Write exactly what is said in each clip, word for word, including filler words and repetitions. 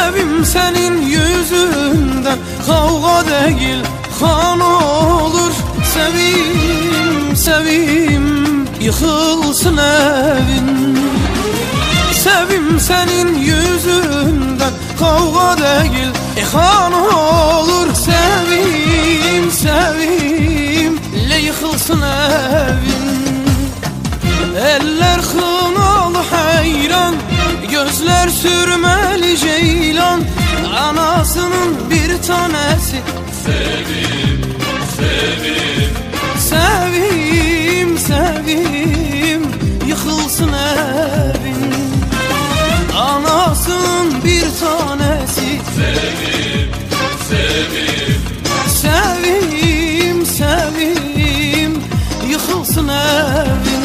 Sevim senin yüzünden kavga değil kan olur. Sevim, sevim yıkılsın evin. Sevim senin yüzünden kavga değil kan olur. Sevim, sevim le yıkılsın evin. Eller kınalı hayran, gözler sürmeli ceylan. Anasının bir tanesi Sevim, sevim, sevim, sevim yıkılsın evin. Anasının bir tanesi sevim, sevim, sevim, sevim yıkılsın evin.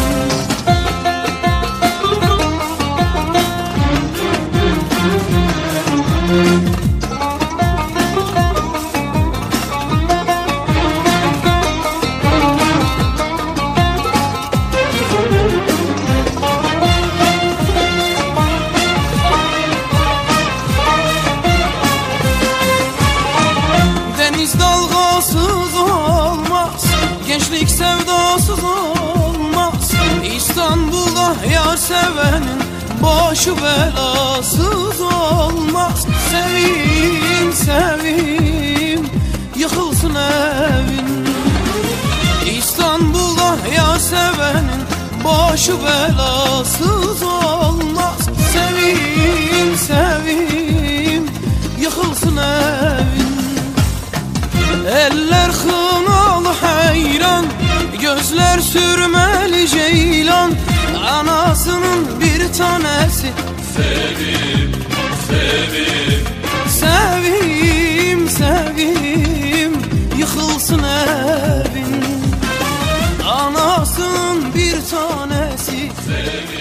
Deniz dalgasız olmaz, gençlik sevdasız olmaz. İstanbul'da yar sevenin başı belasız olmaz. Sevim, sevim yıkılsın evin. İstanbul'da yar sevenin başı belasız olmaz. Sevim, sevim yıkılsın evin. Eller kınalı hayran, gözler sürmeli ceylan. Anasının bir tanesi sevim, sevim, sevim, sevim yıkılsın evin. Anasının bir tanesi sevim.